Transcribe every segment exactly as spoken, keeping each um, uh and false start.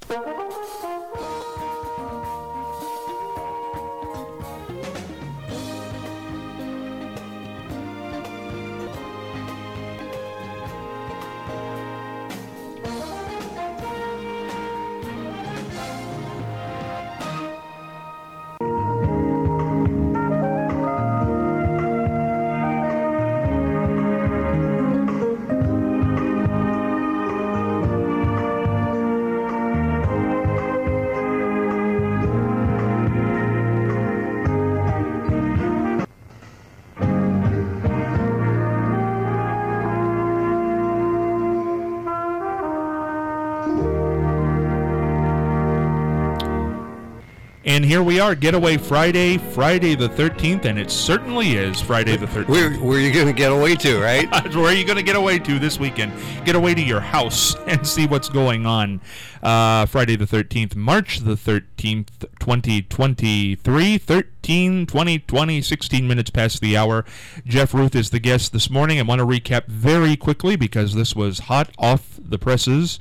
And here we are, Getaway Friday, Friday the thirteenth, and it certainly is Friday the thirteenth. Where, where are you going to get away to, right? Where are you going to get away to this weekend? Get away to your house and see what's going on. Uh, Friday the thirteenth, March the thirteenth, twenty twenty-three, thirteen, twenty, twenty, sixteen minutes past the hour. Jeff Ruth is the guest this morning. I want to recap very quickly because this was hot off the presses.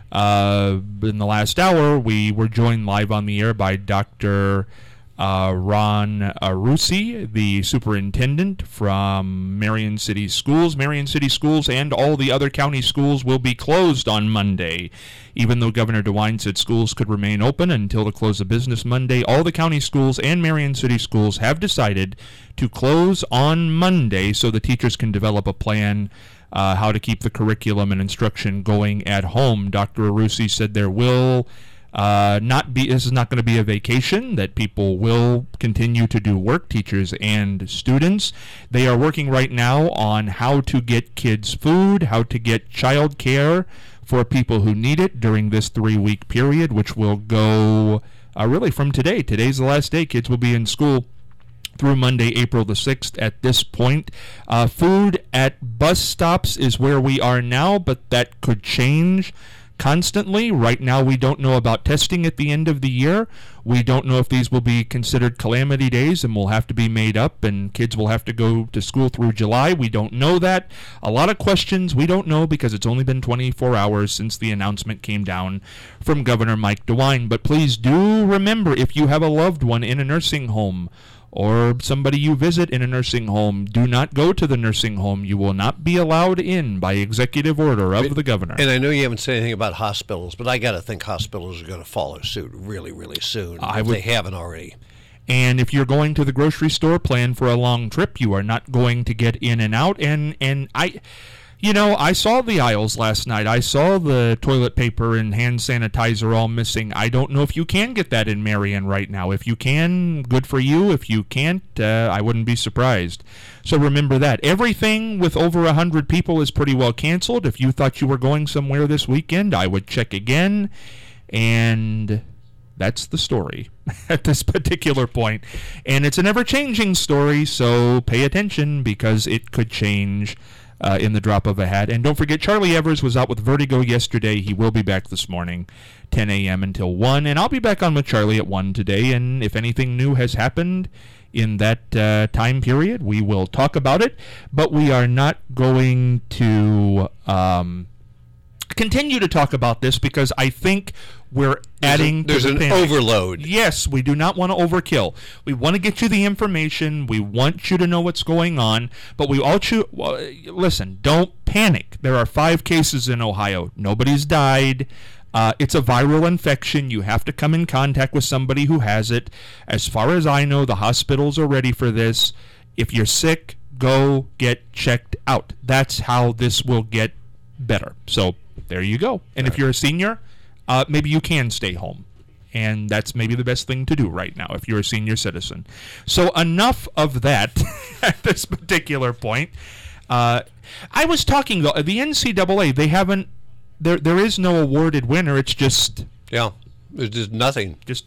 Uh, in the last hour, we were joined live on the air by Doctor Uh, Ron Arrusi, the superintendent from Marion City Schools. Marion City Schools and all the other county schools will be closed on Monday. Even though Governor DeWine said schools could remain open until the close of business Monday, all the county schools and Marion City Schools have decided to close on Monday so the teachers can develop a plan Uh, how to keep the curriculum and instruction going at home. Doctor Arrusi said there will uh, not be, this is not going to be a vacation, that people will continue to do work, teachers and students. They are working right now on how to get kids food, how to get child care for people who need it during this three-week period, which will go uh, really from today. Today's the last day kids will be in school through Monday, April the sixth at this point. Uh, food at bus stops is where we are now, but that could change constantly. Right now, we don't know about testing at the end of the year. We don't know if these will be considered calamity days and will have to be made up and kids will have to go to school through July. We don't know that. A lot of questions we don't know because it's only been twenty-four hours since the announcement came down from Governor Mike DeWine. But please do remember, if you have a loved one in a nursing home or somebody you visit in a nursing home, do not go to the nursing home. You will not be allowed in by executive order of the governor. And I know you haven't said anything about hospitals, but I got to think hospitals are going to follow suit really, really soon I if would, they haven't already. And if you're going to the grocery store, plan for a long trip. You are not going to get in and out. And, and I... You know, I saw the aisles last night. I saw the toilet paper and hand sanitizer all missing. I don't know if you can get that in Marion right now. If you can, good for you. If you can't, uh, I wouldn't be surprised. So remember that. Everything with over one hundred people is pretty well canceled. If you thought you were going somewhere this weekend, I would check again. And that's the story at this particular point. And it's an ever-changing story, so pay attention because it could change Uh, in the drop of a hat. And don't forget, Charlie Evers was out with vertigo yesterday. He will be back this morning, ten a.m. until one. And I'll be back on with Charlie at one today. And if anything new has happened in that uh, time period, we will talk about it. But we are not going to um, continue to talk about this because I think we're adding there's a, to the There's an panic. overload. Yes, we do not want to overkill. We want to get you the information. We want you to know what's going on. But we all cho- well, listen, don't panic. There are five cases in Ohio. Nobody's died. Uh, it's a viral infection. You have to come in contact with somebody who has it. As far as I know, the hospitals are ready for this. If you're sick, go get checked out. That's how this will get better. So there you go. And if you're a senior, Uh, maybe you can stay home, and that's maybe the best thing to do right now if you're a senior citizen. So enough of that at this particular point. Uh, I was talking, though, the N C double A, they haven't, there, there is no awarded winner. It's just... Yeah, there's just nothing. Just...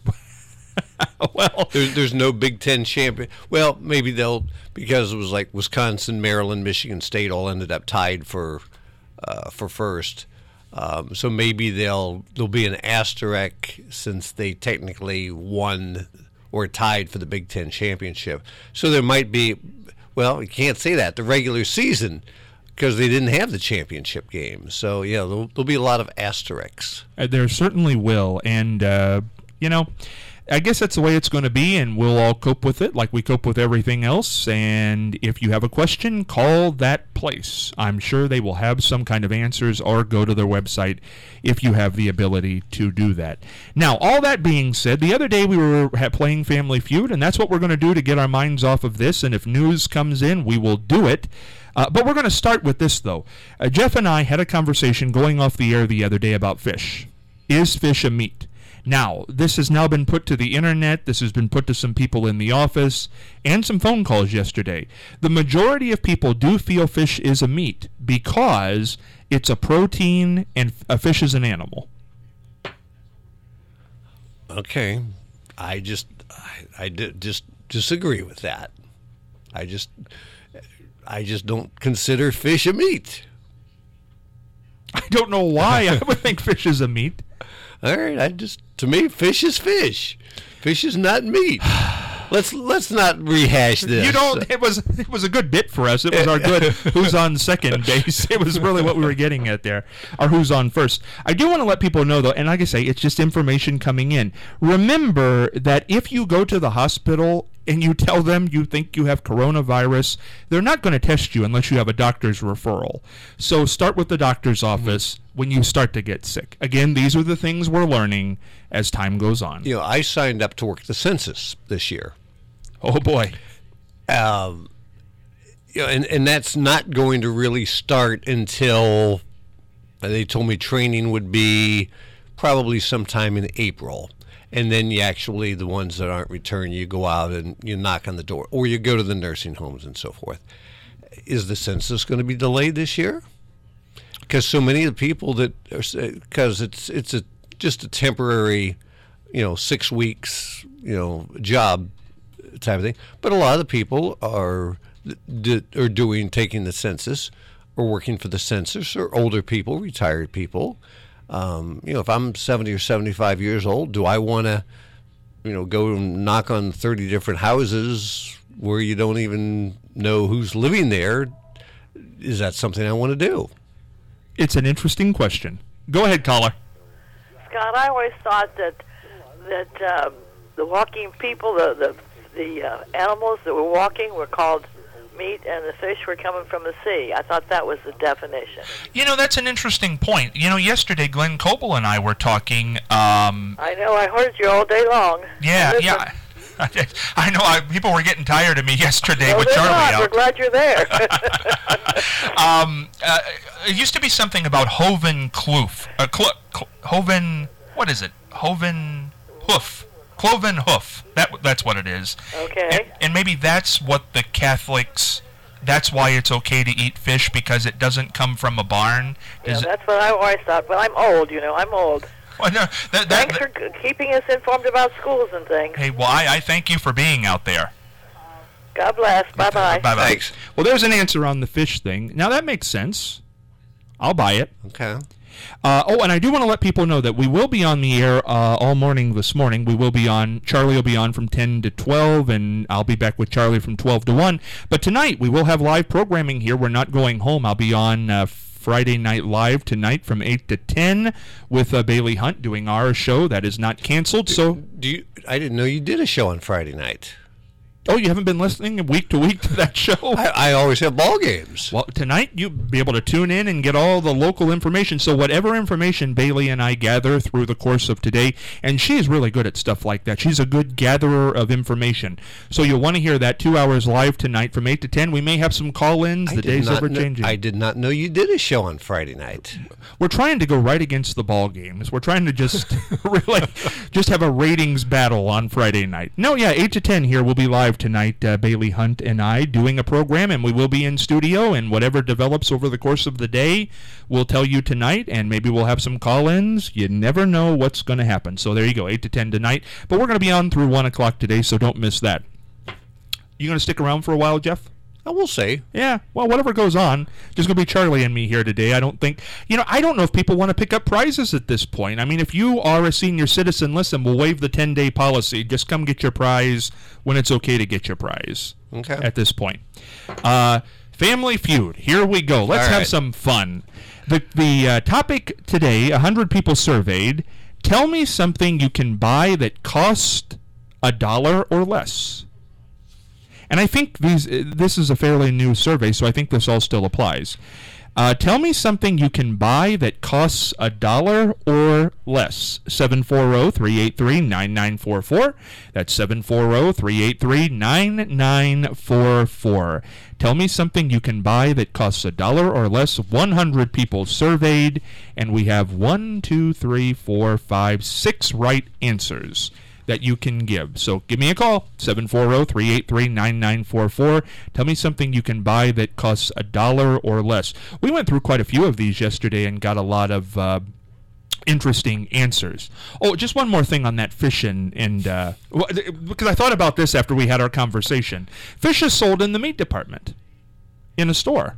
well... There's, there's no Big Ten champion. Well, maybe they'll, because it was like Wisconsin, Maryland, Michigan State all ended up tied for uh, for first. Um, so maybe they'll there'll be an asterisk since they technically won or tied for the Big Ten championship. So there might be, well, you can't say that, the regular season because they didn't have the championship game. So, yeah, there'll, there'll be a lot of asterisks. Uh, there certainly will. And, uh, you know, I guess that's the way it's going to be, and we'll all cope with it like we cope with everything else. And if you have a question, call that place. I'm sure they will have some kind of answers, or go to their website if you have the ability to do that. Now, all that being said, the other day we were playing Family Feud, and that's what we're going to do to get our minds off of this. And if news comes in, we will do it. Uh, but we're going to start with this, though. Uh, Jeff and I had a conversation going off the air the other day about fish. Is fish a meat? Now, this has now been put to the internet. This has been put to some people in the office and some phone calls yesterday. The majority of people do feel fish is a meat because it's a protein and a fish is an animal. Okay. I just I, I di- just disagree with that. I just I just don't consider fish a meat. I don't know why I would think fish is a meat. All right, I just to me fish is fish. Fish is not meat. Let's let's not rehash this. You don't. It was it was a good bit for us. It was our good who's on second base. It was really what we were getting at there, or who's on first. I do want to let people know though, and like I say, it's just information coming in. Remember that if you go to the hospital and you tell them you think you have coronavirus, they're not going to test you unless you have a doctor's referral. So start with the doctor's office mm-hmm. when you start to get sick. Again, these are the things we're learning as time goes on. You know, I signed up to work the census this year. Oh, boy. Um, you know, and, and that's not going to really start until they told me training would be probably sometime in April. And then you actually, the ones that aren't returned, you go out and you knock on the door, or you go to the nursing homes and so forth. Is the census going to be delayed this year? Because so many of the people that are, because it's it's a just a temporary, you know, six weeks, you know, job type of thing. But a lot of the people are are doing taking the census, or working for the census, or older people, retired people. Um, you know, if I'm seventy or seventy-five years old, do I want to, you know, go and knock on thirty different houses where you don't even know who's living there? Is that something I want to do? It's an interesting question. Go ahead, caller. Scott, I always thought that that um, the walking people, the the, the uh, animals that were walking were called meat, and the fish were coming from the sea. I thought that was the definition. You know, that's an interesting point. You know, yesterday Glenn Coble and I were talking. Um, I know. I heard you all day long. Yeah, yeah. I know. I, people were getting tired of me yesterday no, with Charlie not. out. We're glad you're there. um, uh, it used to be something about Hoven Kloof. Uh, cl- cl- Hoven, what is it? Hoven Hoof. Cloven hoof. That that's what it is. Okay. And, and maybe that's what the Catholics. That's why it's okay to eat fish, because it doesn't come from a barn. Yeah, Does that's what I always thought. But I'm old, you know. I'm old. Well, no, that, that, Thanks that, for keeping us informed about schools and things. Hey, well, I, I thank you for being out there. God bless. Bye bye. Bye bye. Thanks. Well, there's an answer on the fish thing. Now that makes sense. I'll buy it. Okay. Uh, oh, and I do want to let people know that we will be on the air uh, all morning this morning. We will be on, Charlie will be on from ten to twelve, and I'll be back with Charlie from twelve to one. But tonight, we will have live programming here. We're not going home. I'll be on uh, Friday Night Live tonight from eight to ten with uh, Bailey Hunt doing our show. That is not canceled. So, do you? I didn't know you did a show on Friday night. Oh, you haven't been listening week to week to that show? I, I always have ball games. Well, tonight you'll be able to tune in and get all the local information. So whatever information Bailey and I gather through the course of today, and she is really good at stuff like that. She's a good gatherer of information. So you'll want to hear that two hours live tonight from eight to ten. We may have some call-ins. I the day's not ever know, changing. I did not know you did a show on Friday night. We're trying to go right against the ball games. We're trying to just really just have a ratings battle on Friday night. No, yeah, eight to ten here. We'll be live tonight. Uh, Bailey Hunt and I doing a program, and we will be in studio, and whatever develops over the course of the day, we'll tell you tonight, and maybe we'll have some call-ins. You never know what's going to happen. So there you go, eight to ten tonight. But we're going to be on through one o'clock today, so don't miss that. You going to stick around for a while, Jeff? I will say. Yeah, well, whatever goes on, just going to be Charlie and me here today. I don't think, you know, I don't know if people want to pick up prizes at this point. I mean, if you are a senior citizen, listen, we'll waive the ten-day policy. Just come get your prize when it's okay to get your prize. Okay. At this point. Uh, Family Feud. Here we go. Let's All have right. some fun. The the uh, topic today, one hundred people surveyed. Tell me something you can buy that costs a dollar or less. And I think these this is a fairly new survey, so I think this all still applies. Uh, tell me something you can buy that costs a dollar or less. seven four zero, three eight three, nine nine four four. That's seven four zero, three eight three, nine nine four four. Tell me something you can buy that costs a dollar or less. one hundred people surveyed, and we have one, two, three, four, five, six right answers that you can give. So give me a call, seven four zero, three eight three, nine nine four four. Tell me something you can buy that costs a dollar or less. We went through quite a few of these yesterday and got a lot of uh, interesting answers. Oh, just one more thing on that fish and, and uh, because I thought about this after we had our conversation. Fish is sold in the meat department in a store.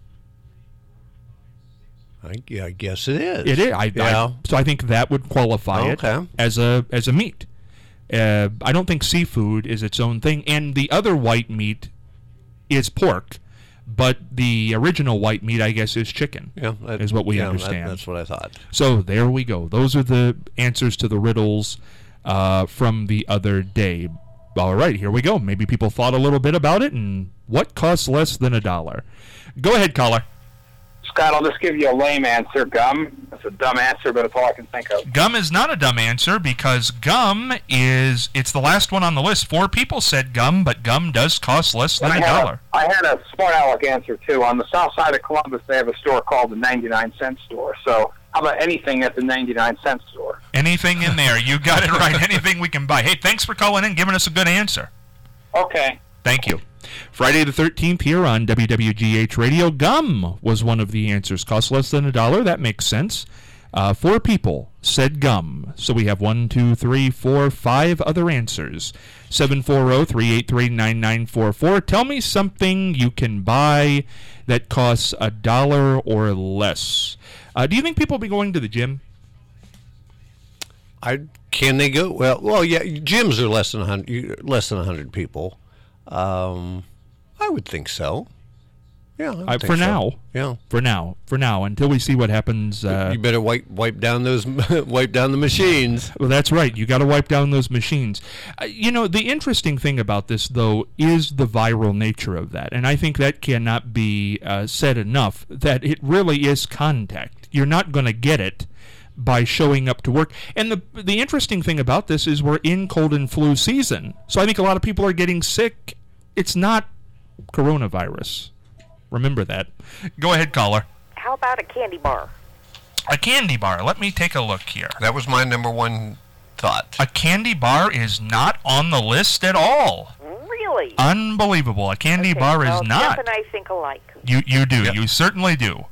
I, yeah, I guess it is. It is. I, Yeah. I, so I think that would qualify it Okay. as a as a meat. Uh, I don't think seafood is its own thing, and the other white meat is pork, but the original white meat, I guess, is chicken. Yeah, that- is what we yeah, that- understand. that's what I thought. So there we go. Those are the answers to the riddles uh, from the other day. All right, here we go. Maybe people thought a little bit about it, and what costs less than a dollar? Go ahead, caller. Scott, I'll just give you a lame answer. Gum. That's a dumb answer, but it's all I can think of. Gum is not a dumb answer because gum is, it's the last one on the list. Four people said gum, but gum does cost less than I a had dollar. A, I had a smart aleck answer, too. On the south side of Columbus, they have a store called the ninety-nine cent store. So how about anything at the ninety-nine cent store? Anything in there. You got it right. Anything we can buy. Hey, thanks for calling in, giving us a good answer. Okay. Thank you. Friday the thirteenth here on W W G H Radio. Gum was one of the answers. Cost less than a dollar. That makes sense. Uh, four people said gum. So we have one, two, three, four, five other answers. seven four zero, three eight three, nine nine four four. Tell me something you can buy that costs a dollar or less. Uh, do you think people will be going to the gym? I can they go? Well, well, yeah. Gyms are less than a hundred, less than a hundred people. Um, I would think so. Yeah, I would Uh, think for so. now. Yeah. For now. For now. Until we see what happens. Uh, You better wipe wipe down those wipe down the machines. Well, that's right. You got to wipe down those machines. Uh, you know, the interesting thing about this, though, is the viral nature of that. And I think that cannot be uh, said enough, that it really is contact. You're not going to get it by showing up to work. And the the interesting thing about this is we're in cold and flu season. So I think a lot of people are getting sick. It's not coronavirus. Remember that. Go ahead, caller. How about a candy bar? A candy bar. Let me take a look here. That was my number one thought. A candy bar is not on the list at all. Really? Unbelievable. A candy Okay, bar well, is not. Jeff and I think alike. You you do. Yep. You certainly do.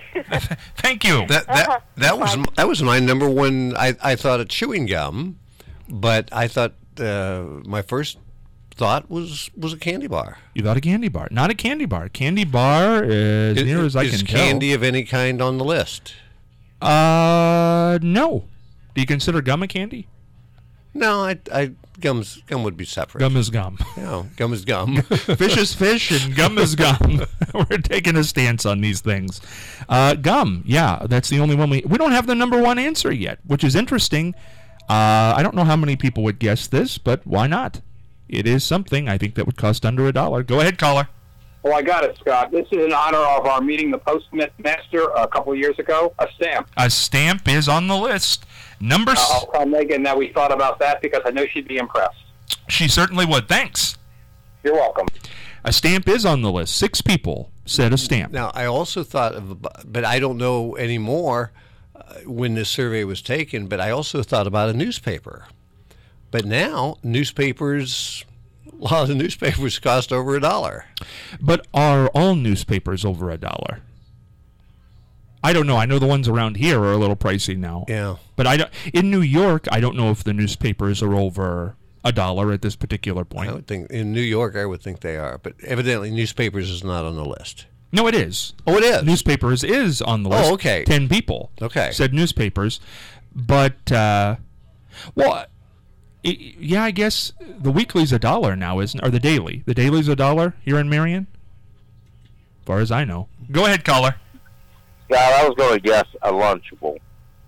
Thank you. That that Uh-huh. that was Fine. that was my number one. I I thought of chewing gum, but I thought uh, my first thought was was a candy bar. You thought a candy bar. Not a candy bar. Candy bar, as Is- near as I is can candy of any kind on the list? tell. Uh, no. Do you consider gum a candy? No, I I gum's gum would be separate. Gum is gum. No, gum is gum. Fish is fish and gum is gum. We're taking a stance on these things. Uh, gum, yeah, that's the only one we... We don't have the number one answer yet, which is interesting. Uh, I don't know how many people would guess this, but why not? It is something I think that would cost under a dollar. Go ahead, caller. Well, I got it, Scott. This is in honor of our meeting the postmaster a couple of years ago. A stamp. A stamp is on the list. Number... S- I'll tell Megan that we thought about that because I know she'd be impressed. she certainly would. Thanks. You're welcome. A stamp is on the list. Six people said a stamp. Now, I also thought of, but I don't know anymore uh, when this survey was taken, but I also thought about a newspaper. But now, newspapers, a lot of the newspapers cost over a dollar. But are all newspapers over a dollar? I don't know. I know the ones around here are a little pricey now. Yeah. But I don't, in New York, I don't know if the newspapers are over a dollar at this particular I point. would think, in New York, I would think they are. But evidently, newspapers is not on the list. No, it is. Oh, it is? Newspapers is on the list. Oh, okay. Ten people Okay. said newspapers. But, uh, well, I yeah, I guess the weekly's a dollar now, isn't it? Or the daily. The daily's a dollar here in Marion? far as I know. Go ahead, caller. God, I was going to guess a Lunchable.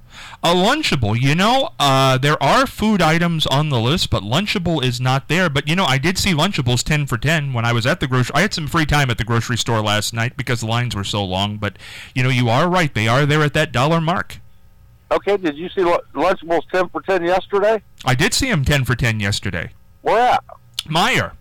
A Lunchable. You know, uh, there are food items on the list, but Lunchable is not there. But, you know, I did see Lunchables ten for ten when I was at the grocery. I had some free time at the grocery store last night because the lines were so long. But, you know, you are right. They are there at that dollar mark. Okay, did you see Lunchables ten for ten yesterday? I did see them ten for ten yesterday. Where at? Meijer.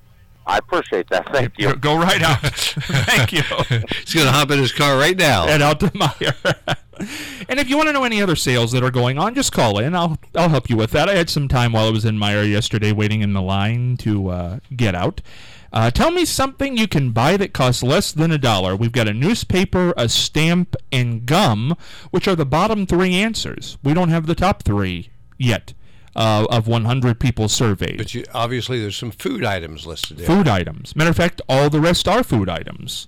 I appreciate that. Thank you. Go right out. Thank you. He's going to hop in his car right now. Head out to Meijer. And if you want to know any other sales that are going on, just call in. I'll I'll help you with that. I had some time while I was in Meijer yesterday waiting in the line to uh, get out. Uh, tell me something you can buy that costs less than a dollar. We've got a newspaper, a stamp, and gum, which are the bottom three answers. We don't have the top three yet uh, of one hundred people surveyed. But you, obviously there's some food items listed there. Food items. Matter of fact, all the rest are food items.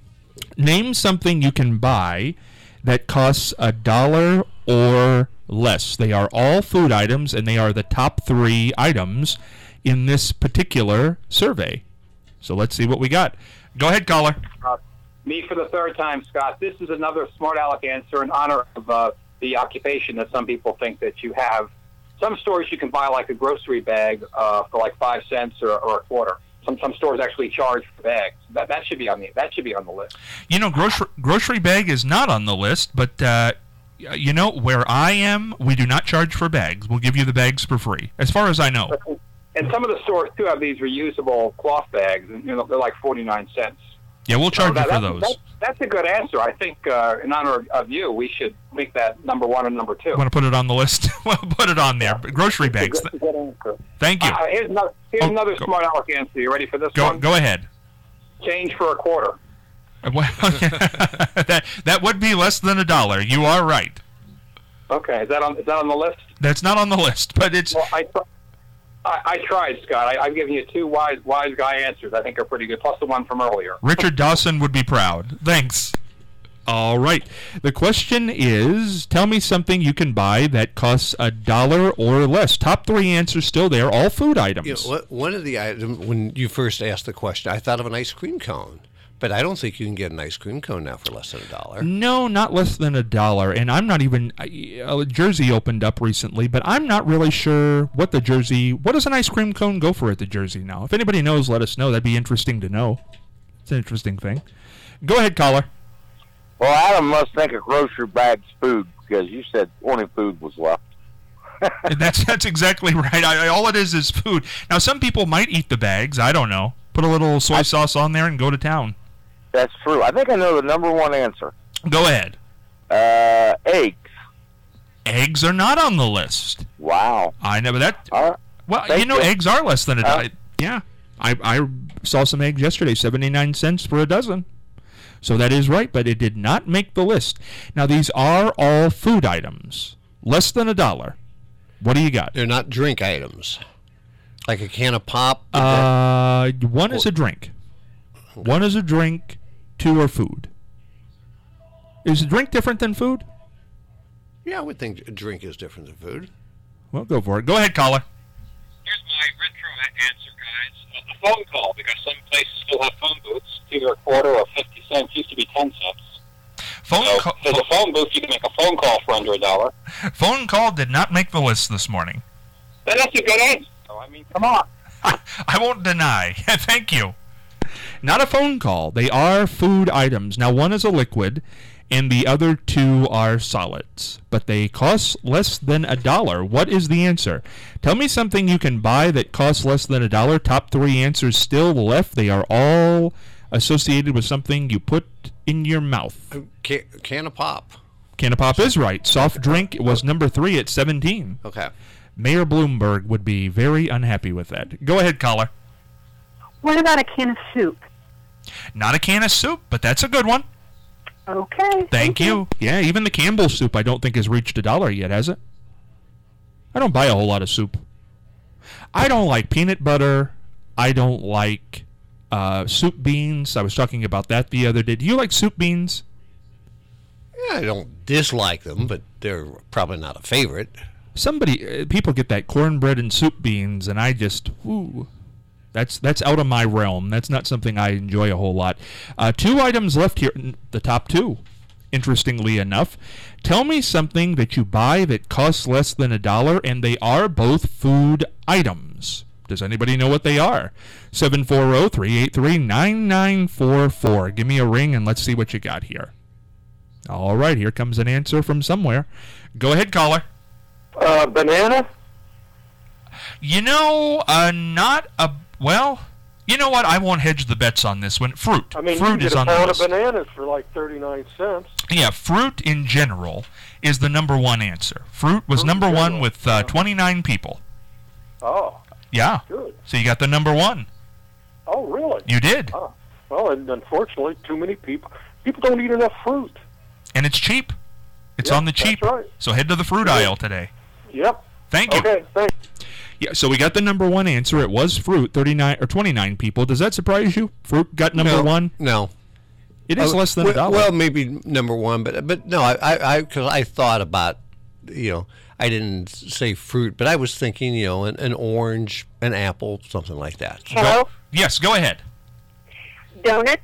Name something you can buy that costs a dollar or less. They are all food items, and they are the top three items in this particular survey. So let's see what we got. Go ahead, caller. Uh, me for the third time, Scott. This is another smart aleck answer in honor of uh, the occupation that some people think that you have. Some stores you can buy like a grocery bag uh, for like five cents or, or a quarter. Some some stores actually charge for bags. That that should be on the that should be on the list. You know, grocery grocery bag is not on the list, but uh, you know where I am, we do not charge for bags. We'll give you the bags for free, as far as I know. And some of the stores too have these reusable cloth bags, and you know they're like forty nine cents. Yeah, we'll charge so that, you for that, those. That, that's a good answer. I think uh, in honor of you, we should make that number one and number two. Want to put it on the list? We'll put it on there. Grocery bags. Good, good answer. Thank you. Uh, here's another, here's Oh, another go. smart aleck answer. You ready for this Go one? go ahead. Change for a quarter. Well, that that would be less than a dollar. You are right. Okay, is that on is that on the list? That's not on the list, but it's. Well, I, tr- I, I tried, Scott. I, I've given you two wise wise guy answers. I think are pretty good, plus the one from earlier. Richard Dawson would be proud. Thanks. All right. The question is, tell me something you can buy that costs a dollar or less. Top three answers still there, all food items. You know, what- one of the items, when you first asked the question, I thought of an ice cream cone. But I don't think you can get an ice cream cone now for less than a dollar. No, not less than a dollar. And I'm not even. Uh, Jersey opened up recently, but I'm not really sure what the Jersey. What does an ice cream cone go for at the Jersey now? If anybody knows, let us know. That'd be interesting to know. It's an interesting thing. Go ahead, caller. Well, Adam must think a grocery bag's food because you said only food was left. that's that's exactly right. I, I, all it is is food. Now, some people might eat the bags. I don't know. Put a little soy sauce on there and go to town. That's true. I think I know the number one answer. Go ahead. Uh, eggs. Eggs are not on the list. Wow. I know, but that. All right. Well, Thank you know, you. eggs are less than a dollar. Uh, yeah, I I saw some eggs yesterday, seventy-nine cents for a dozen. So that is right, but it did not make the list. Now, these are all food items, less than a dollar. What do you got? They're not drink items. Like a can of pop. Uh, one is a drink. One is a drink. Two are food. Is a drink different than food? Yeah, I would think a drink is different than food. Well, go for it. Go ahead, caller. Here's my retro answer, guys. A phone call, because some places still have phone booths. Either a quarter or fifty cents. Used to be ten cents. Phone So call. there's a phone booth. You can make a phone call for under a dollar. Phone call did not make the list this morning. Then that's a good answer. So, I mean, come on. I won't deny. Thank you. Not a phone call. They are food items. Now, one is a liquid, and the other two are solids. But they cost less than a dollar. What is the answer? Tell me something you can buy that costs less than a dollar. Top three answers still left. They are all associated with something you put in your mouth. Can, can of pop. Can of Pop is right. Soft drink was number three at seventeen. Okay. Mayor Bloomberg would be very unhappy with that. Go ahead, caller. What about a can of soup? Not a can of soup, but that's a good one. Okay. Thank you. Yeah, even the Campbell's soup I don't think has reached a dollar yet, has it? I don't buy a whole lot of soup. I don't like peanut butter. I don't like uh, soup beans. I was talking about that the other day. Do you like soup beans? Yeah, I don't dislike them, but they're probably not a favorite. Somebody, uh, people get that cornbread and soup beans, and I just, ooh, That's that's out of my realm. That's not something I enjoy a whole lot. Uh, two items left here. The top two, interestingly enough. Tell me something that you buy that costs less than a dollar, and they are both food items. Does anybody know what they are? seven four zero, three eight three, nine nine four four. Give me a ring and let's see what you got here. All right, here comes an answer from somewhere. Go ahead, caller. Uh, banana? You know, uh, not a... Well, you know what? I won't hedge the bets on this one. Fruit. I mean, fruit you is get a on the pound list. of bananas for like thirty-nine cents. Yeah, fruit in general is the number one answer. Fruit was Fruit number in one general, with uh, yeah. twenty-nine people. Oh, Yeah. good. So you got the number one. Oh, really? You did. Oh. Well, and unfortunately, too many people people don't eat enough fruit. And it's cheap. It's Yeah, on the cheap. that's right. So head to the fruit Yeah. aisle today. Yep. Thank you. Okay, thanks. Yeah, so we got the number one answer. It was fruit, thirty-nine or twenty-nine people. Does that surprise you? Fruit got number No, one? No. It is Uh, less than well, a dollar. Well, maybe number one, but but no, I I because I, I thought about, you know, I didn't say fruit, but I was thinking, you know, an, an orange, an apple, something like that. Hello? Go- yes, go ahead. Donuts?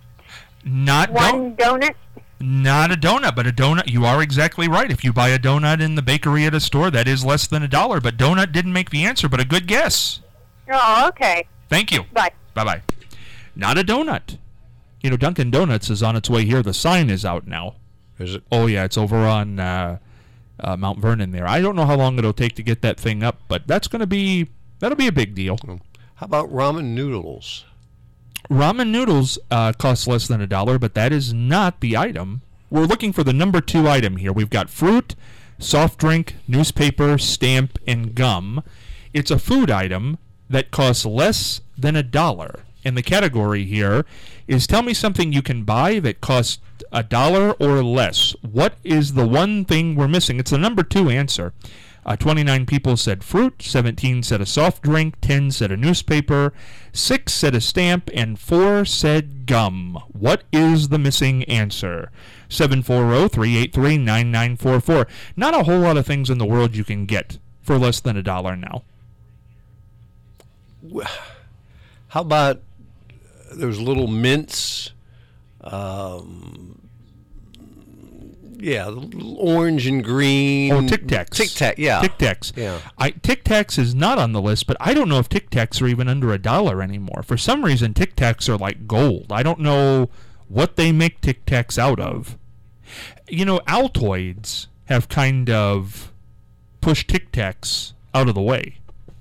Not One don- donut? not a donut, but a donut. You are exactly right. If you buy a donut in the bakery at a store, that is less than a dollar. But donut didn't make the answer, but a good guess. Oh, okay. Thank you. Bye. Bye-bye. Not a donut. You know, Dunkin' Donuts is on its way here. The sign is out now. Is it? Oh, yeah, it's over on uh, uh, Mount Vernon there. I don't know how long it'll take to get that thing up, but that's going to be, that'll be a big deal. How about ramen noodles? Ramen noodles uh, cost less than a dollar, but that is not the item. We're looking for the number two item here. We've got fruit, soft drink, newspaper, stamp, and gum. It's a food item that costs less than a dollar. And the category here is tell me something you can buy that costs a dollar or less. What is the one thing we're missing? It's the number two answer. Uh, twenty-nine people said fruit, seventeen said a soft drink, ten said a newspaper, six said a stamp, and four said gum. What is the missing answer? seven four zero, three eight three, nine nine four four. Not a whole lot of things in the world you can get for less than a dollar now. How about those little mints? Um, yeah, the little orange and green. Oh, Tic Tacs. Tic Tac, yeah. Tic Tacs. Yeah. I, Tic Tacs is not on the list, but I don't know if Tic Tacs are even under a dollar anymore. For some reason, Tic Tacs are like gold. I don't know what they make Tic Tacs out of. You know, Altoids have kind of pushed Tic Tacs out of the way.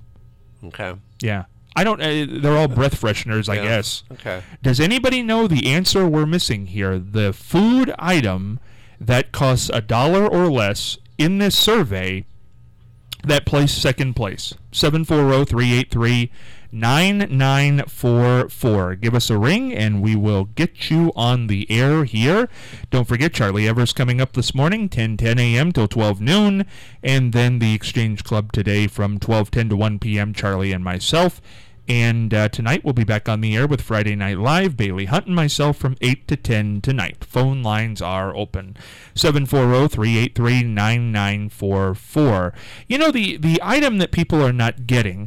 Okay. Yeah. I don't, uh, they're all breath fresheners, I Yeah. guess. Okay. Does anybody know the answer we're missing here? The food item that costs a dollar or less in this survey that placed second place. seven four zero, three eight three, nine nine four four. Give us a ring and we will get you on the air here. Don't forget Charlie Evers coming up this morning, ten ten a.m. till twelve noon, and then the Exchange Club today from twelve ten to one p.m. Charlie and myself. And uh, tonight we'll be back on the air with Friday Night Live. Bailey Hunt and myself from eight to ten tonight. Phone lines are open. seven four zero, three eight three, nine nine four four. You know, the, the item that people are not getting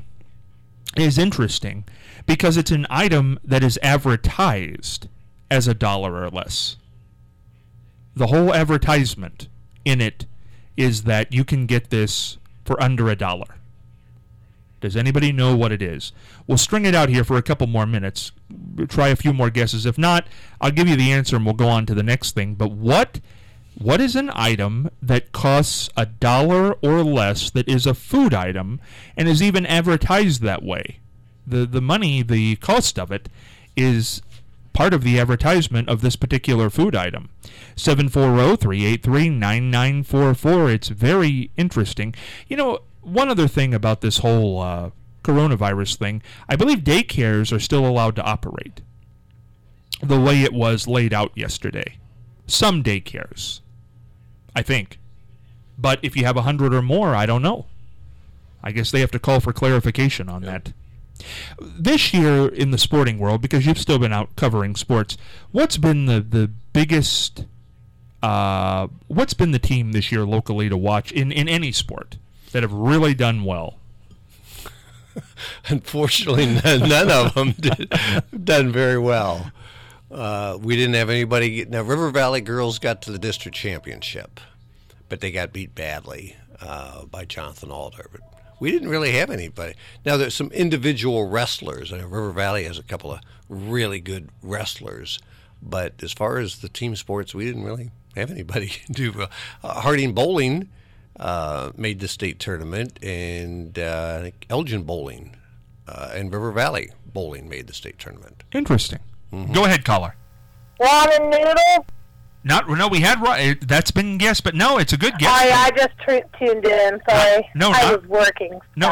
is interesting because it's an item that is advertised as a dollar or less. The whole advertisement in it is that you can get this for under a dollar. Does anybody know what it is? We'll string it out here for a couple more minutes. Try a few more guesses. If not, I'll give you the answer and we'll go on to the next thing. But what what is an item that costs a dollar or less that is a food item and is even advertised that way? The the money, the cost of it, is part of the advertisement of this particular food item. seven four zero, three eight three, nine nine four four. It's very interesting. You know, one other thing about this whole uh, coronavirus thing, I believe daycares are still allowed to operate the way it was laid out yesterday. Some daycares, I think. But if you have a hundred or more, I don't know. I guess they have to call for clarification on that. This year in the sporting world, because you've still been out covering sports, what's been the, the biggest, uh, what's been the team this year locally to watch in, in any sport that have really done well? Unfortunately, none, none of them did done very well. Uh, we didn't have anybody get, now River Valley girls got to the district championship, but they got beat badly uh, by Jonathan Alder. But we didn't really have anybody. Now there's some individual wrestlers. I know River Valley has a couple of really good wrestlers, but as far as the team sports, we didn't really have anybody do well. Uh, Harding Bowling uh, made the state tournament, and uh, I think Elgin Bowling uh, and River Valley Bowling made the state tournament. Interesting. Mm-hmm. Go ahead, caller. Ramen noodles? Not no, we had ra- that's been guessed, but no, it's a good guess. I, I just tr- tuned in. Sorry, uh, no, I not, was working. No,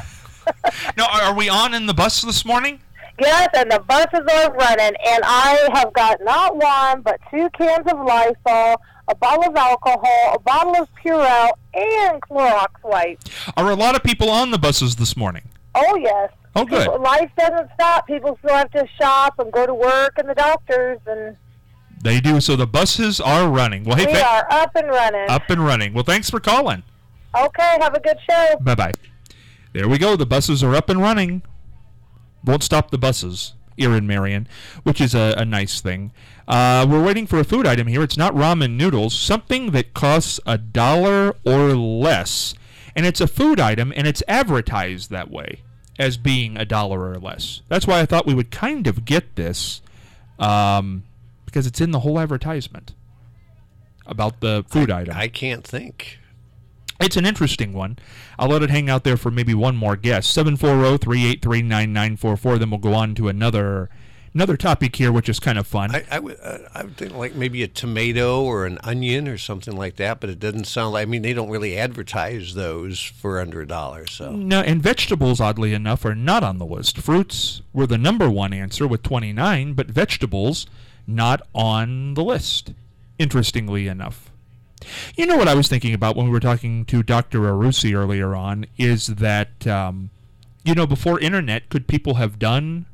no. Are, are we on in the bus this morning? Yes, and the buses are running, and I have got not one but two cans of Lysol, a bottle of alcohol, a bottle of Purell, and Clorox wipes. Are a lot of people on the buses this morning? Oh yes. Oh good. People, life doesn't stop. People still have to shop and go to work, and the doctors and. They do. So the buses are running. Well, hey, we th- are up and running. Up and running. Well, thanks for calling. Okay, have a good show. Bye-bye. There we go. The buses are up and running. Won't stop the buses here in Marion, which is a, a nice thing. Uh, we're waiting for a food item here. It's not ramen noodles. Something that costs a dollar or less. And it's a food item, and it's advertised that way as being a dollar or less. That's why I thought we would kind of get this. Um... Because it's in the whole advertisement about the food I, item. I can't think. It's an interesting one. I'll let it hang out there for maybe one more guess. seven four zero, three eight three, nine nine four four. Then we'll go on to another another topic here, which is kind of fun. I, I, would, uh, I would think like maybe a tomato or an onion or something like that, but it doesn't sound like, I mean, they don't really advertise those for under a dollar. So No, and vegetables, oddly enough, are not on the list. Fruits were the number one answer with twenty-nine, but vegetables not on the list, interestingly enough. You know what I was thinking about when we were talking to Doctor Arusi earlier on is that, um, you know, before internet, could people have done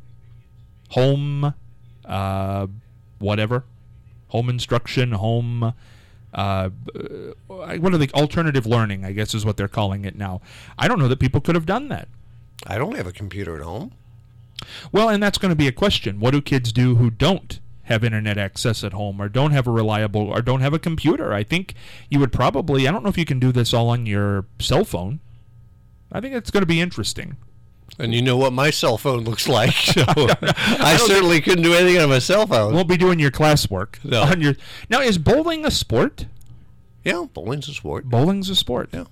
home, uh, whatever, home instruction, home, uh, what are they, alternative learning, I guess is what they're calling it now. I don't know that people could have done that. I don't have a computer at home. Well, and that's going to be a question. What do kids do who don't have internet access at home or don't have a reliable or don't have a computer? I think you would probably, I don't know if you can do this all on your cell phone. I think it's going to be interesting. And you know what my cell phone looks like, so I, I certainly couldn't do anything on my cell phone. Won't be doing your classwork. No. On your, now, is bowling a sport? Yeah, bowling's a sport. Bowling's a sport. Yeah.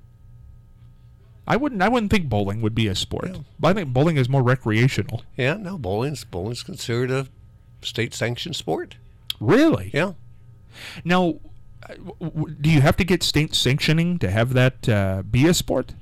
I wouldn't I wouldn't think bowling would be a sport. Yeah. But I think bowling is more recreational. Yeah, no, bowling's bowling's considered a state sanctioned sport. Really? Yeah. Now, w- w- do you have to get state sanctioning to have that uh, be a sport?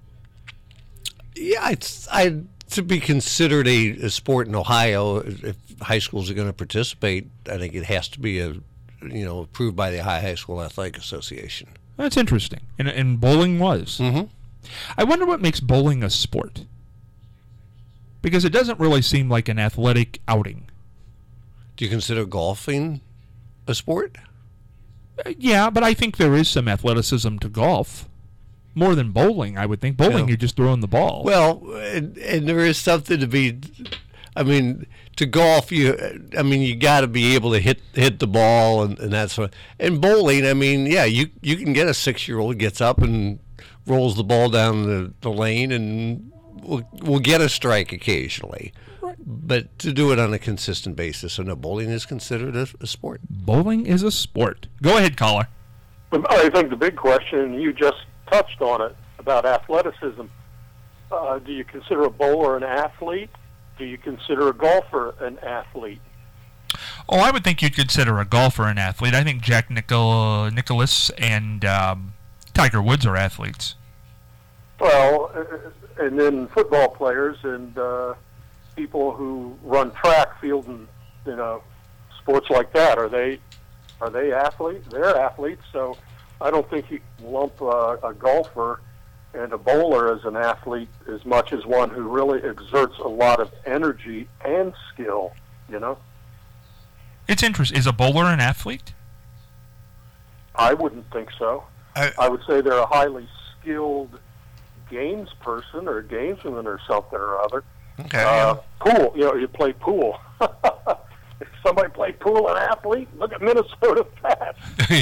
Yeah, it's I to be considered a, a sport in Ohio. If high schools are going to participate, I think it has to be a you know approved by the Ohio High School Athletic Association. That's interesting. And, and bowling was. Mm-hmm. I wonder what makes bowling a sport. Because it doesn't really seem like an athletic outing. Do you consider golfing a sport? Uh, yeah, but I think there is some athleticism to golf. More than bowling, I would think. Bowling, Yeah. you're just throwing the ball. Well, and, and there is something to be. I mean, to golf, you. I mean, you got to be able to hit hit the ball, and, and that's what. And bowling, I mean, yeah, you you can get a six year old gets up and rolls the ball down the, the lane, and will will get a strike occasionally. Right. But to do it on a consistent basis, so no, bowling is considered a, a sport. Bowling is a sport. Go ahead, caller. I think the big question, you just touched on it, about athleticism. Uh, do you consider a bowler an athlete? Do you consider a golfer an athlete? Oh, I would think you'd consider a golfer an athlete. I think Jack Nicol- Nicklaus and um, Tiger Woods are athletes. Well, uh, and then football players and uh, people who run track, field, and you know, sports like that. Are they are they athletes? They're athletes. So I don't think you can lump uh, a golfer and a bowler as an athlete as much as one who really exerts a lot of energy and skill. You know, It's interesting. Is a bowler an athlete? I wouldn't think so. I, I would say they're a highly skilled games person or a gamesman or something or other. Okay. Uh, pool, you know, you play pool. If somebody play pool, an athlete, look at Minnesota Pats.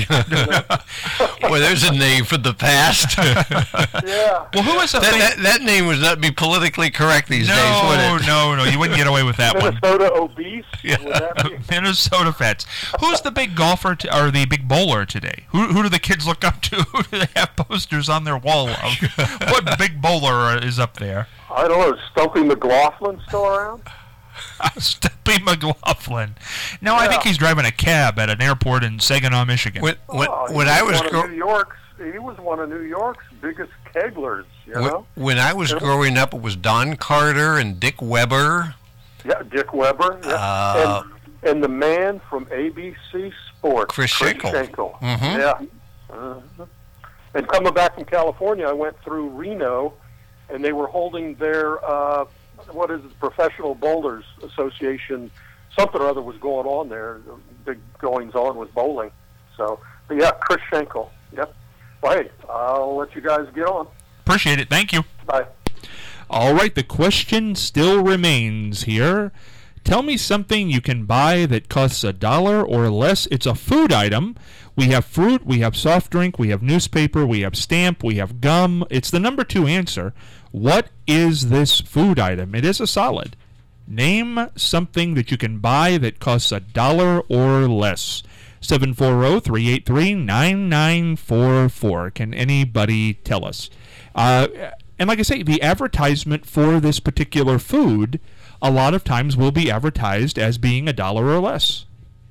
Well, there's a name for the past. Yeah. Well, who is a that, fam- that, that name would not be politically correct these no, days, would it? no, no, you wouldn't get away with that one. Minnesota obese. Yeah. Would that be? Minnesota Fats. Who's the big golfer t- or the big bowler today? Who who do the kids look up to? Who do they have posters on their wall of? What big bowler is up there? I don't know. Is Stumpy McLaughlin still around? Stumpy McLaughlin. No, I think he's driving a cab at an airport in Saginaw, Michigan. When, when, Oh, he when I was one gro- of New York's, he was one of New York's biggest kegglers. You when, know. when I was growing up, it was Don Carter and Dick Weber. Yeah, Dick Weber. Yeah. Uh, and, and the man from A B C Sports, Chris Schenkel. Schenkel. Mhm. Yeah. Uh-huh. And coming back from California, I went through Reno, and they were holding their uh, what is it, Professional Bowlers Association. Something or other was going on there. Big goings on with bowling. So, but yeah, Chris Schenkel. Yep. Well, hey, I'll let you guys get on. Appreciate it. Thank you. Bye. All right, the question still remains here. Tell me something you can buy that costs a dollar or less. It's a food item. We have fruit, we have soft drink, we have newspaper, we have stamp, we have gum. It's the number two answer. What is this food item? It is a solid. Name something that you can buy that costs a dollar or less. seven four zero, three eight three, nine nine four four. Can anybody tell us? Uh, and like I say, the advertisement for this particular food a lot of times will be advertised as being a dollar or less.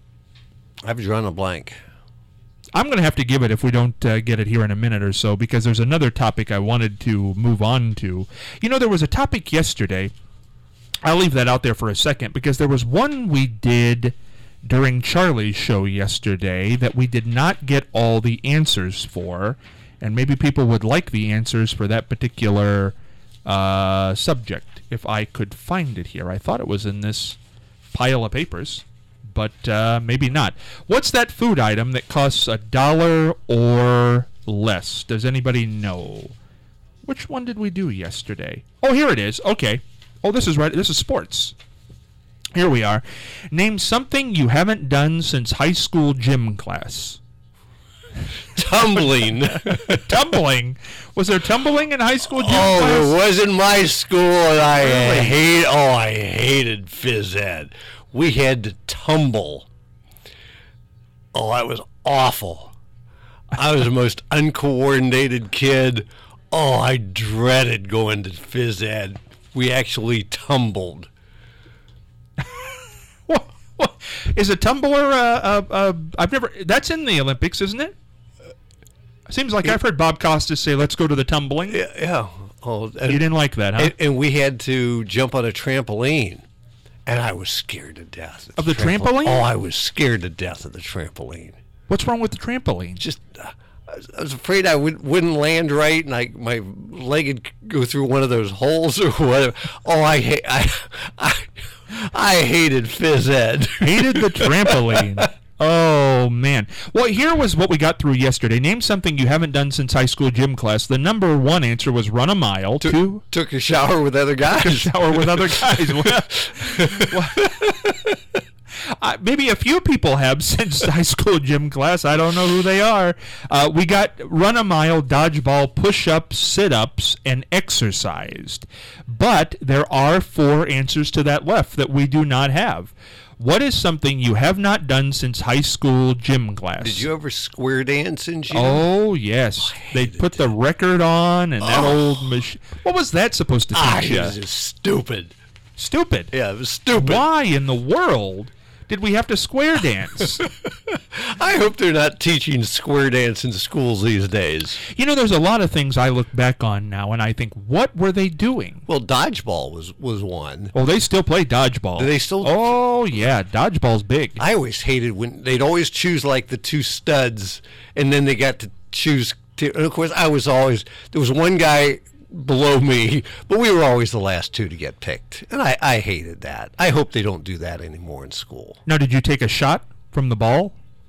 I've drawn a blank. I'm going to have to give it if we don't uh, get it here in a minute or so, because there's another topic I wanted to move on to. You know, there was a topic yesterday. I'll leave that out there for a second, because there was one we did during Charlie's show yesterday that we did not get all the answers for, and maybe people would like the answers for that particular uh, subject if I could find it here. I thought it was in this pile of papers, but uh, maybe not. What's that food item that costs a dollar or less? Does anybody know? Which one did we do yesterday? Oh, here it is. Okay. Oh, this is right. This is sports. Here we are. Name something you haven't done since high school gym class. Tumbling. Tumbling? Was there tumbling in high school gym oh, class? it was in my school, and I Really? hate. Oh, I hated phys ed. We had to tumble. Oh, that was awful. I was the most uncoordinated kid. Oh, I dreaded going to phys ed. We actually tumbled. What, what, is a tumbler? Uh, uh, uh, I've never. That's in the Olympics, isn't it? Seems like I've heard Bob Costas say, "Let's go to the tumbling." Yeah. yeah. Oh, and, You didn't like that, huh? and, and we had to jump on a trampoline, and I was scared to death Of the trampoline? Oh, I was scared to death of the trampoline. What's wrong with the trampoline? Just, uh, I was- I was afraid I would, wouldn't land right, and I my leg would go through one of those holes or whatever. Oh, I hate I, I I hated phys ed. Hated the trampoline. Oh, man. Well, here was what we got through yesterday. Name something you haven't done since high school gym class. The number one answer was run a mile. Took, Two, took a shower with other guys. shower with other guys. Well, well, uh, maybe a few people have since high school gym class. I don't know who they are. Uh, we got run a mile, dodgeball, push-ups, sit-ups, and exercised. But there are four answers to that left that we do not have. What is something you have not done since high school gym class? Did you ever square dance in gym? Oh, yes. They put the record on and that Oh. old machine. What was that supposed to Ah, teach it you? was just stupid. Stupid. Yeah, it was stupid. Why in the world did we have to square dance? I hope they're not teaching square dance in schools these days. You know, there's a lot of things I look back on now and I think, what were they doing? Well, dodgeball was, was one. Well, they still play dodgeball. Do they still? Oh, yeah. Dodgeball's big. I always hated when they'd always choose like the two studs, and then they got to choose. Two, and of course, I was always there was one guy below me, but we were always the last two to get picked, and I, I hated that. I hope they don't do that anymore in school. Now, did you take a shot from the ball?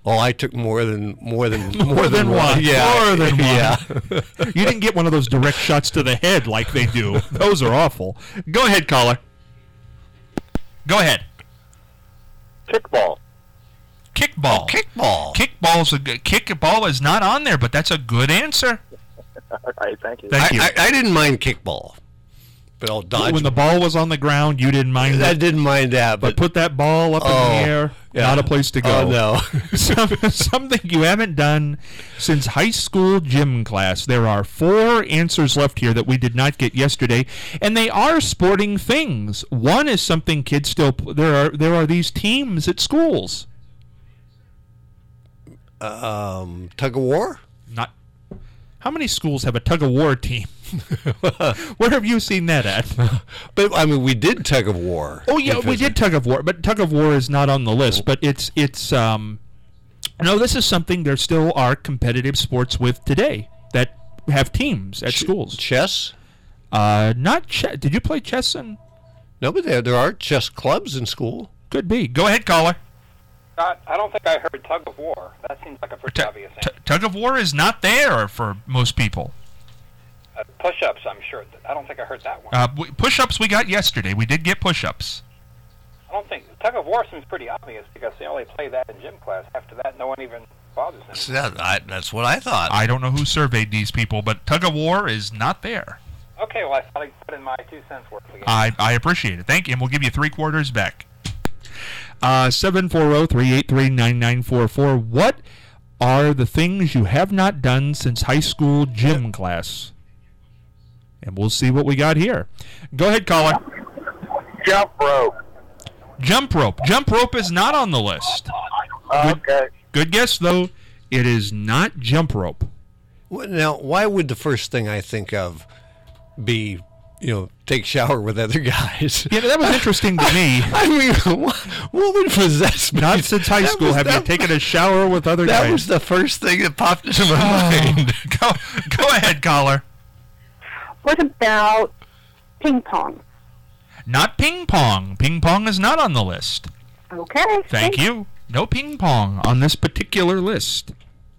Oh, I took more than more than more, More than one. Yeah, More than one. Yeah. You didn't get one of those direct shots to the head like they do. Those are awful. Go ahead, caller. Go ahead. Kickball. Kickball. Kickball. Kickball's a good. Kickball is not on there, but that's a good answer. All right, thank you. Thank I, you. I, I didn't mind kickball, but I'll dodge. When the ball was on the ground, you didn't mind I that. didn't mind that, But but, put that ball up in Oh, the air, yeah. not a place to go. Oh, no. Some, something you haven't done since high school gym class. There are four answers left here that we did not get yesterday, and they are sporting things. One is something kids still. There are there are these teams at schools. um, tug of war. Not. How many schools have a tug of war team? Where have you seen that at? But I mean, we did tug of war. Oh yeah, If we it's- did tug of war, but tug of war is not on the list. But it's it's um, no, this is something there still are competitive sports with today that have teams at Ch- schools. Chess. Uh, not chess. Did you play chess? And No, but there there are chess clubs in school. could be. Go ahead, caller. I, I don't think I heard tug of war. That seems like a pretty obvious T- answer. tug of war is not there for most people. Uh, push-ups, I'm sure. I don't think I heard that one. Uh, w- push-ups we got yesterday. We did get push-ups. I don't think tug of war seems pretty obvious because they only play that in gym class. After that, no one even bothers them. So that, I, that's what I thought. I don't know who surveyed these people, but tug of war is not there. Okay, well, I thought I'd put in my two cents worth again. I, I appreciate it. Thank you, and we'll give you three quarters back. Uh, seven four zero, three eight three, nine nine four four. What are the things you have not done since high school gym class? And we'll see what we got here. Go ahead, caller. Jump rope. Jump rope. Jump rope is not on the list. Okay. Good guess, though. It is not jump rope. Well, now, why would the first thing I think of be, you know, take shower with other guys? Yeah, that was interesting to me. I mean, what, what would possess me? Not since high That school was- have you that- taken a shower with other That guys. was the first thing that popped into my Oh. mind. go, go ahead, caller. What about ping pong? Not ping pong. Ping pong is not on the list. Okay. Thank you. No ping pong on this particular list.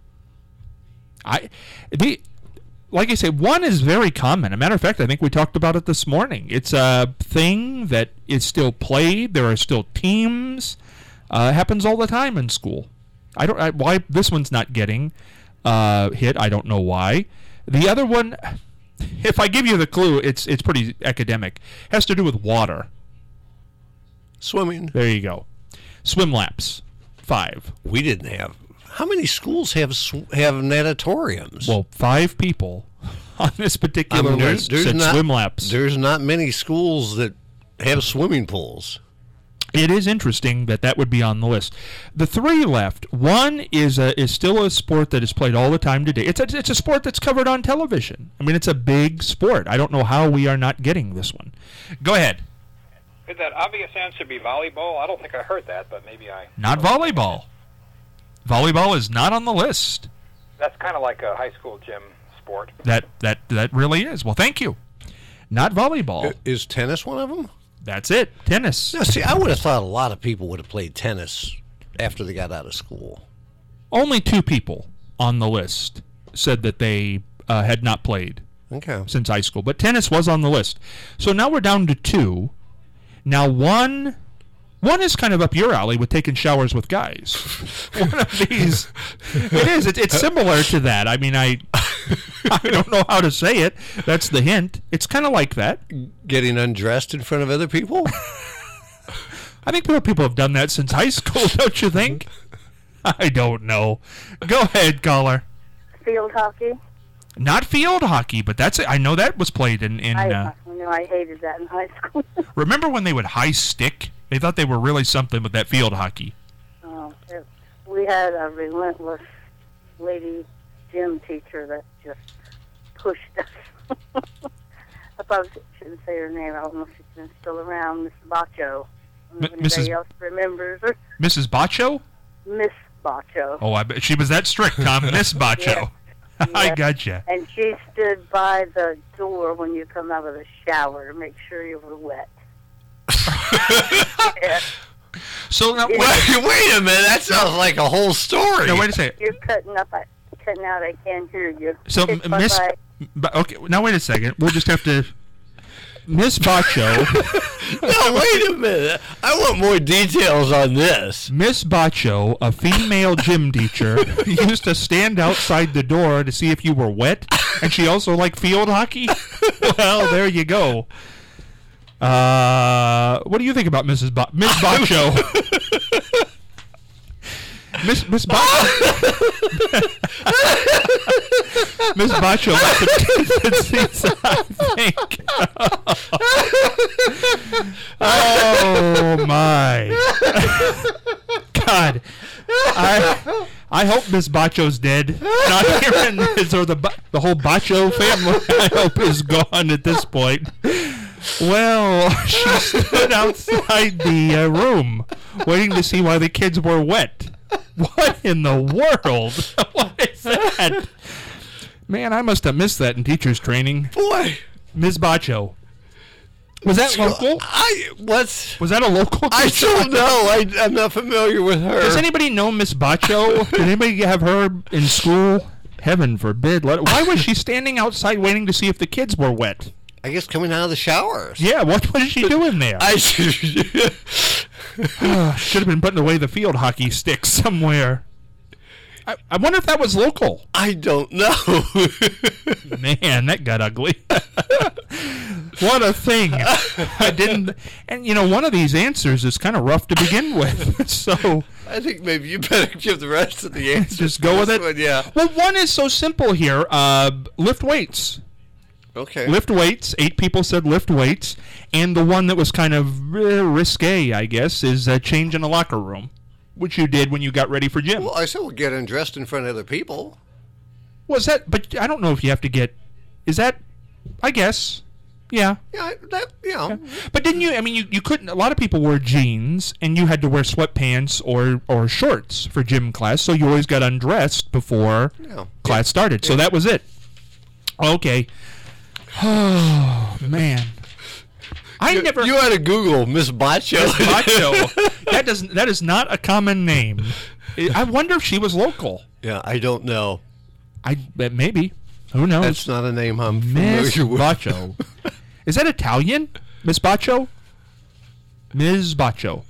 I the like I say, one is very common. As a matter of fact, I think we talked about it this morning. It's a thing that is still played. There are still teams. Uh, it happens all the time in school. I don't I, why this one's not getting uh, hit. I don't know why. The other one, if I give you the clue, it's it's pretty academic. It has to do with water. Swimming. There you go. Swim laps. Five. We didn't have. How many schools have sw- have natatoriums? Well, five people on this I particular mean, there's, list there's said not swim laps. There's not many schools that have swimming pools. It is interesting that that would be on the list. The three left. One is a, is still a sport that is played all the time today. It's a, it's a sport that's covered on television. I mean, it's a big sport. I don't know how we are not getting this one. Go ahead. Could that obvious answer be volleyball? I don't think I heard that, but maybe I... Not volleyball. Volleyball is not on the list. That's kind of like a high school gym sport. That that that really is. Well, thank you. Not volleyball. I- Is tennis one of them? That's it. Tennis. Now, see, I would have thought a lot of people would have played tennis after they got out of school. Only two people on the list said that they uh, had not played Okay. since high school, but tennis was on the list. So now we're down to two. Now one, one is kind of up your alley with taking showers with guys. One of these, it is. It, it's similar to that. I mean, I, I don't know how to say it. That's the hint. It's kind of like that. Getting undressed in front of other people? I think more people have done that since high school, don't you think? I don't know. Go ahead, caller. Field hockey. Not field hockey, but that's it. I know that was played in. in I, uh, you know, I hated that in high school. remember when they would high stick? They thought they were really something with that field hockey. Oh, it, we had a relentless lady gym teacher that just pushed us. I probably shouldn't say her name. I don't know if she's still around. Miss Bacho. I don't know if M- anybody Missus else remembers her. Missus Bacho? Miss Bacho. Oh, I bet she was that strict, Tom. Miss Bacho. I Yeah. gotcha. And she stood by the door when you come out of the shower to make sure you were wet. Yeah. So now, wait, wait a minute. That sounds like a whole story. No, wait a second. You're cutting up. I, cutting out. I can't hear you. So, Bye Miss... bye. But okay, now wait a second. We'll just have to... Miss Bacho... No, wait a minute. I want more details on this. Miss Bacho, a female gym teacher, used to stand outside the door to see if you were wet, and she also liked field hockey? Well, there you go. Uh, what do you think about Missus Ba- Miss Bacho? Miss Miss Bacho. Miss Bacho liked the tendencies, I think. Oh my God! I I hope Miss Bacho's dead. Not hearing this, or the the whole Bacho family, I hope, is gone at this point. Well, she stood outside the uh, room, waiting to see why the kids were wet. What in the world? What is that? Man, I must have missed that in teacher's training. Boy, Miz Bacho. Was that local? I what? Was that a local? I don't know. I, I'm not familiar with her. Does anybody know Miss Bacho? Did anybody have her in school? Heaven forbid. Let, why was she standing outside waiting to see if the kids were wet? I guess coming out of the showers. Yeah, what was she doing there? I should have been putting away the field hockey sticks somewhere. I, I wonder if that was local. I don't know. Man, that got ugly. What a thing. I didn't... And, you know, one of these answers is kind of rough to begin with. So... I think maybe you better give the rest of the answers. Just go with it? One, yeah. Well, one is so simple here. Uh, lift weights. Okay. Lift weights. Eight people said lift weights. And the one that was kind of uh, risque, I guess, is uh, change in a locker room, which you did when you got ready for gym. Well, I said we'll get undressed in front of other people. Was that... But I don't know if you have to get... Is that... I guess... Yeah. Yeah, that, you know. Yeah. But didn't you, I mean, you, you couldn't, a lot of people wore jeans, and you had to wear sweatpants or, or shorts for gym class, so you always got undressed before yeah. class started. Yeah. So that was it. Okay. Oh, man. I you, never... You had to Google Miss Bacho. Miss Bacho. That, doesn't, that is not a common name. I wonder if she was local. Yeah, I don't know. I Maybe. Who knows? That's not a name I'm Miss familiar with. Bacho. Is that Italian? Miss Bacho? Miz Bacho.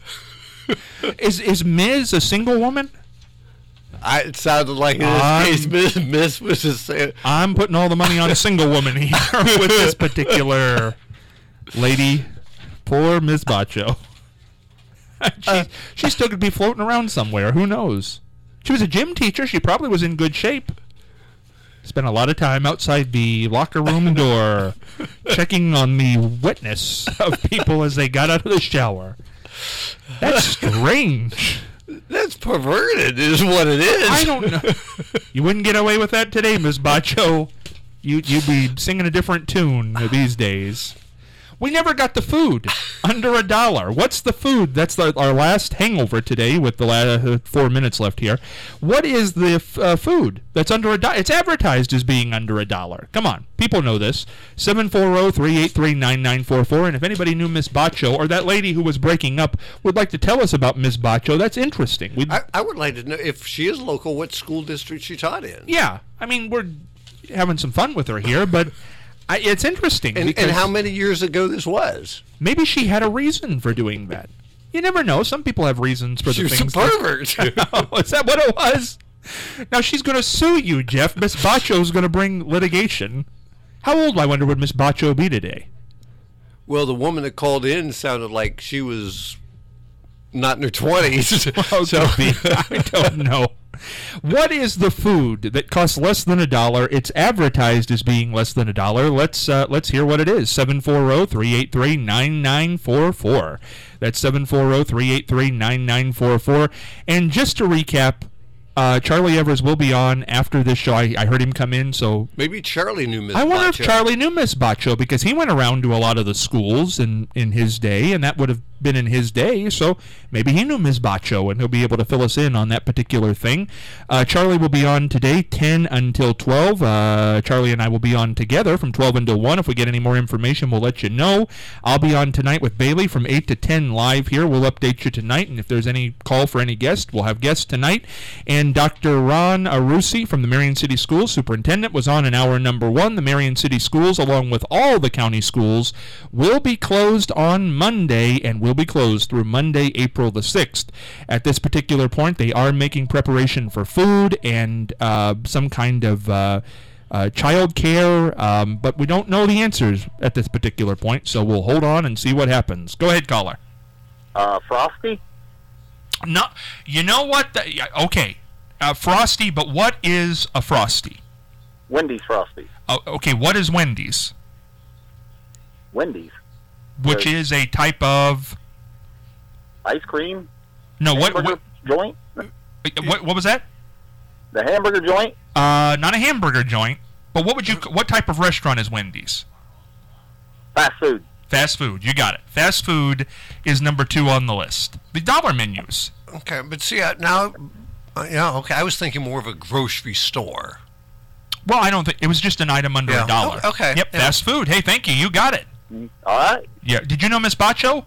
Is is Miz a single woman? I, it sounded like in this I'm, case, Miss Miss was just saying. I'm putting all the money on a single woman here with this particular lady. Poor Miz Bacho. she, uh, she still could be floating around somewhere. Who knows? She was a gym teacher. She probably was in good shape. Spent a lot of time outside the locker room door checking on the wetness of people as they got out of the shower. That's strange. That's perverted is what it is. I don't know. You wouldn't get away with that today, Miss Bacho. You, you'd be singing a different tune these days. We never got the food. Under a dollar. What's the food? That's the, our last hangover today with the last uh, four minutes left here. What is the f- uh, food that's under a dollar? It's advertised as being under a dollar. Come on. People know this. seven four zero, three eight three, nine nine four four. And if anybody knew Miss Bacho or that lady who was breaking up would like to tell us about Miss Bacho, that's interesting. We'd, I, I would like to know, if she is local, what school district she taught in. Yeah. I mean, we're having some fun with her here, but... I, it's interesting. And, and how many years ago this was? Maybe she had a reason for doing that. You never know. Some people have reasons for she the was things. She was a pervert. Oh, is that what it was? Now she's going to sue you, Jeff. Miss Bacho's going to bring litigation. How old, I wonder, would Miss Bacho be today? Well, the woman that called in sounded like she was not in her twenties. Well, so I don't know. What is the food that costs less than a dollar? It's advertised as being less than a dollar. Let's uh, let's hear what it is. seven four zero, three eight three, nine nine four four. That's seven four zero, three eight three, nine nine four four. And just to recap, uh, Charlie Evers will be on after this show. I, I heard him come in, so... Maybe Charlie knew Miss I wonder Bacho. if Charlie knew Miss Bacho, because he went around to a lot of the schools in, in his day, and that would have been in his day, so maybe he knew Miz Bacho, and he'll be able to fill us in on that particular thing. Uh, Charlie will be on today, ten until twelve. Uh, Charlie and I will be on together from twelve until one. If we get any more information, we'll let you know. I'll be on tonight with Bailey from eight to ten live here. We'll update you tonight, and if there's any call for any guest, we'll have guests tonight. And Doctor Ron Arusi from the Marion City Schools, superintendent, was on in hour number one. The Marion City Schools, along with all the county schools, will be closed on Monday, and will be closed through Monday, April the sixth. At this particular point, they are making preparation for food and uh, some kind of uh, uh, child care, um, but we don't know the answers at this particular point, so we'll hold on and see what happens. Go ahead, caller. Uh, Frosty? No, you know what? The, yeah, okay, uh, Frosty, but what is a Frosty? Wendy's Frosty. Oh, okay, what is Wendy's? Wendy's. Which There's is a type of... ice cream? No, what, Hamburger what joint? what what was that? The hamburger joint? Uh, not a hamburger joint, but what would you what type of restaurant is Wendy's? Fast food. Fast food, you got it. Fast food is number two on the list. The dollar menus. Okay, but see, uh, now, uh, yeah, okay, I was thinking more of a grocery store. Well, I don't think it was just an item under Yeah. a dollar. Oh, okay. Yep, Yeah. fast food. Hey, thank you. You got it. All right. Yeah. Did you know Miss Bacho?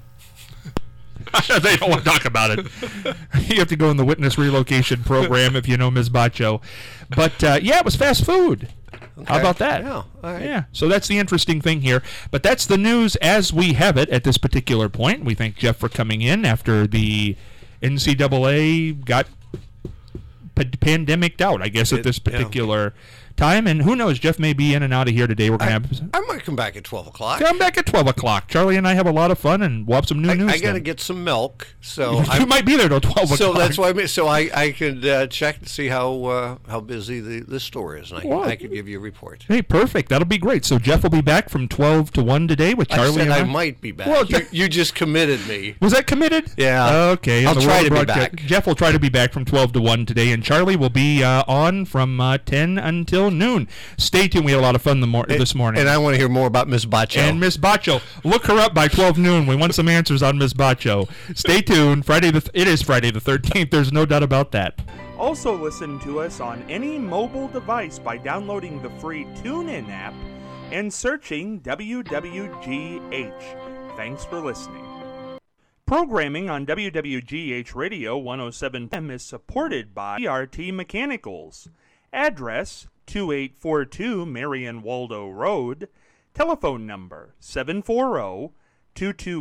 They don't want to talk about it. You have to go in the witness relocation program if you know Miss Bacho. But, uh, yeah, it was fast food. Okay. How about that? Yeah, all right. Yeah, so that's the interesting thing here. But that's the news as we have it at this particular point. We thank Jeff for coming in after the N C double A got p- pandemiced out, I guess, at It- this yeah. particular time. And who knows, Jeff may be in and out of here today. We're I, going to have... I might come back at twelve o'clock. Come back at twelve o'clock. Charlie and I have a lot of fun, and we'll have some new I, news I got to then. get some milk, so You I might be there till twelve o'clock. So that's why. I, so I I could uh, check to see how uh, how busy the this store is, and I, Well, I could give you a report. Hey, perfect. That'll be great. So Jeff will be back from twelve to one today with Charlie I said and I I. might be back. Well, you, that- you just committed me. Was that committed? Yeah. Okay. I'll on the try World to be Broadcast- back. Jeff will try to be back from twelve to one today, and Charlie will be uh, on from uh, ten until noon. Stay tuned. We had a lot of fun the mor- this morning. And I want to hear more about Miss Bacho. And Miss Bacho. Look her up by twelve noon. We want some answers on Miss Bacho. Stay tuned. Friday the th- it is Friday the thirteenth. There's no doubt about that. Also listen to us on any mobile device by downloading the free TuneIn app and searching W W G H. Thanks for listening. Programming on W W G H Radio one oh seven F M is supported by E R T Mechanicals. Address two eight four two Marion Waldo Road. Telephone number seven four zero, two two